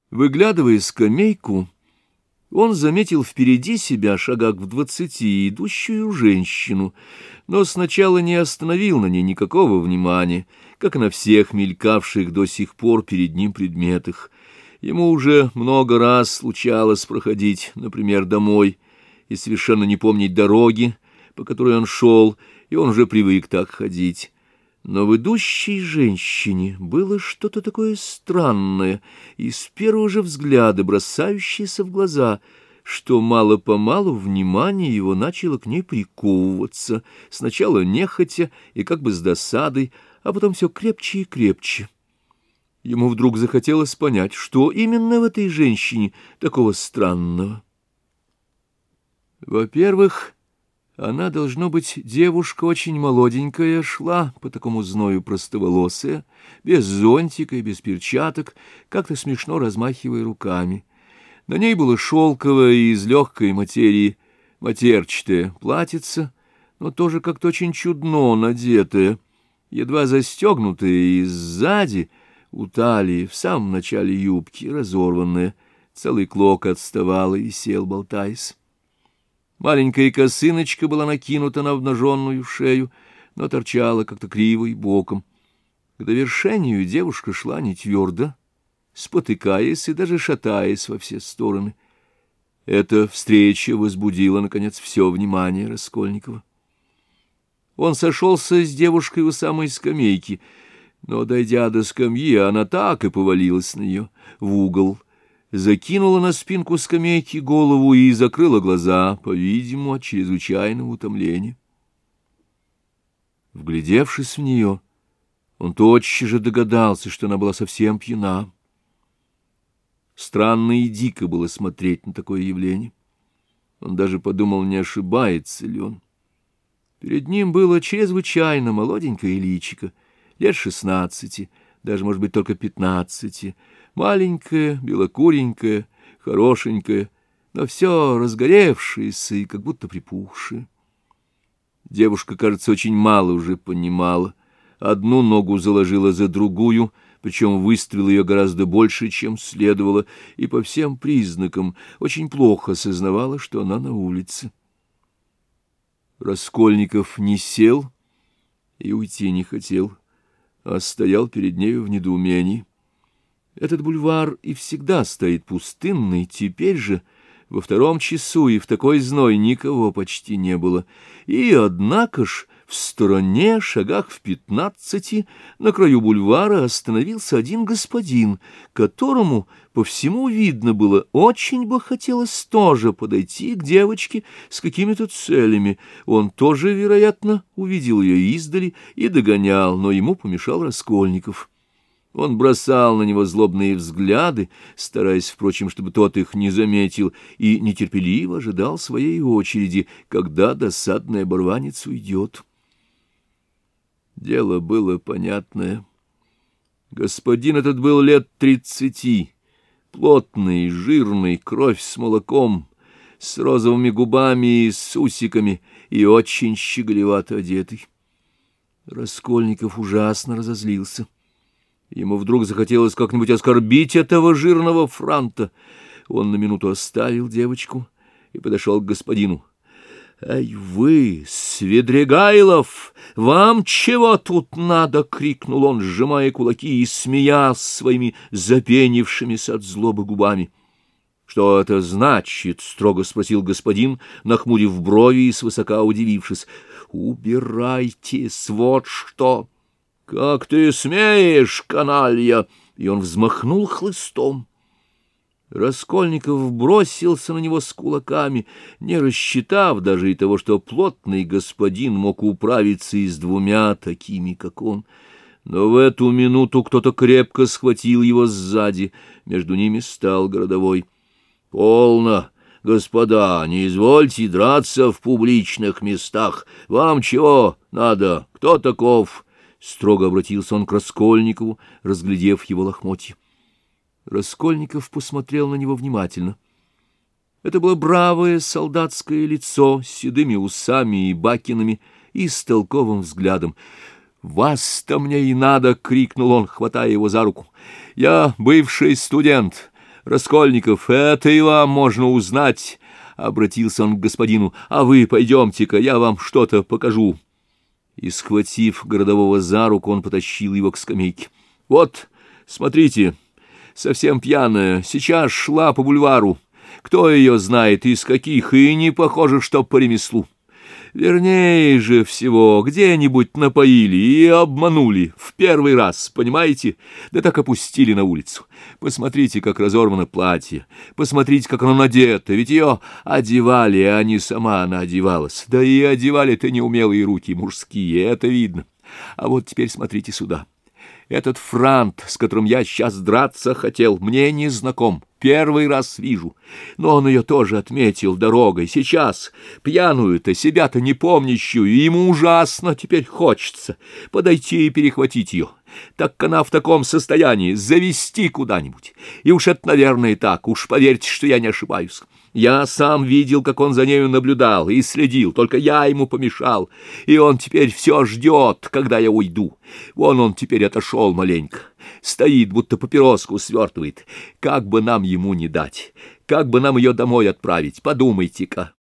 Выглядывая скамейку, он заметил впереди себя, шагах в 20, идущую женщину, но сначала не остановил на ней никакого внимания, как и на всех мелькавших до сих пор перед ним предметах. Ему уже много раз случалось проходить, например, домой, и совершенно не помнить дороги, по которой он шел, и он уже привык так ходить. Но в идущей женщине было что-то такое странное и с первого же взгляда бросающееся в глаза, что мало-помалу внимание его начало к ней приковываться, сначала нехотя и как бы с досадой, а потом все крепче и крепче. Ему вдруг захотелось понять, что именно в этой женщине такого странного. Во-первых, она, должно быть, девушка очень молоденькая, шла по такому зною простоволосая, без зонтика и без перчаток, как-то смешно размахивая руками. На ней было шелковое и из легкой материи матерчатое платьице, но тоже как-то очень чудно надетое, едва застегнутое и сзади, у талии, в самом начале юбки, разорванное, целый клок отставал и висел, болтаясь. Маленькая косыночка была накинута на обнаженную шею, но торчала как-то криво и боком. К довершению девушка шла не твердо, спотыкаясь и даже шатаясь во все стороны. Эта встреча возбудила, наконец, все внимание Раскольникова. Он сошелся с девушкой у самой скамейки, но, дойдя до скамьи, она так и повалилась на нее в угол, закинула на спинку скамейки голову и закрыла глаза, по-видимому, от чрезвычайного утомления. Вглядевшись в нее, он тотчас же догадался, что она была совсем пьяна. Странно и дико было смотреть на такое явление. Он даже подумал, не ошибается ли он. Перед ним было чрезвычайно молоденькое личико, лет 16, даже, может быть, только 15, маленькая, белокуренькая, хорошенькая, но все разгоревшееся и как будто припухшее. Девушка, кажется, очень мало уже понимала. Одну ногу заложила за другую, причем выставила ее гораздо больше, чем следовало, и по всем признакам очень плохо сознавала, что она на улице. Раскольников не сел и уйти не хотел, а стоял перед нею в недоумении. Этот бульвар и всегда стоит пустынный, теперь же во 2 часу и в такой зной никого почти не было. И, однако ж, в стороне, шагах в 15, на краю бульвара остановился один господин, которому, по всему видно было, очень бы хотелось тоже подойти к девочке с какими-то целями. Он тоже, вероятно, увидел ее издали и догонял, но ему помешал Раскольников. Он бросал на него злобные взгляды, стараясь, впрочем, чтобы тот их не заметил, и нетерпеливо ожидал своей очереди, когда досадный оборванец уйдет. Дело было понятное. Господин этот был лет 30, плотный, жирный, кровь с молоком, с розовыми губами и с усиками, и очень щеголевато одетый. Раскольников ужасно разозлился. Ему вдруг захотелось как-нибудь оскорбить этого жирного франта. Он на минуту оставил девочку и подошел к господину. — Эй вы, Свидригайлов, вам чего тут надо? — крикнул он, сжимая кулаки и смеясь своими запенившимися от злобы губами. — Что это значит? — строго спросил господин, нахмурив брови и свысока удивившись. — Убирайтесь, вот что! — Как ты смеешь, каналья! И он взмахнул хлыстом. Раскольников бросился на него с кулаками, не рассчитав даже и того, что плотный господин мог управиться и с 2 такими, как он. Но в эту минуту кто-то крепко схватил его сзади, между ними стал городовой. — Полно, господа, не извольте драться в публичных местах. Вам чего надо? Кто таков? Строго обратился он к Раскольникову, разглядев его лохмотья. Раскольников посмотрел на него внимательно. Это было бравое солдатское лицо с седыми усами и бакинами и с толковым взглядом. «Вас-то мне и надо!» — крикнул он, хватая его за руку. «Я бывший студент, Раскольников, это и вам можно узнать, — обратился он к господину, — а вы пойдемте-ка, я вам что-то покажу. И, схватив городового за руку, он потащил его к скамейке. — Вот, смотрите, совсем пьяная, сейчас шла по бульвару. Кто ее знает, из каких, и не похоже, что по ремеслу. Вернее же всего, где-нибудь напоили и обманули в первый раз, понимаете? Да так опустили на улицу. Посмотрите, как разорвано платье, посмотрите, как оно надето, ведь ее одевали, а не сама она одевалась. Да и одевали-то неумелые руки мужские, это видно. А вот теперь смотрите сюда. Этот франт, с которым я сейчас драться хотел, мне не знаком. Первый раз вижу. Но он ее тоже отметил дорогой. Сейчас, пьяную-то, себя-то не помнящую, и ему ужасно теперь хочется подойти и перехватить ее. Так она в таком состоянии, завести куда-нибудь. И уж это, наверное, так. Уж поверьте, что я не ошибаюсь. Я сам видел, как он за нею наблюдал и следил, только я ему помешал, и он теперь все ждет, когда я уйду. Вон он теперь отошел маленько, стоит, будто папироску свертывает. Как бы нам ему не дать, как бы нам ее домой отправить, подумайте-ка.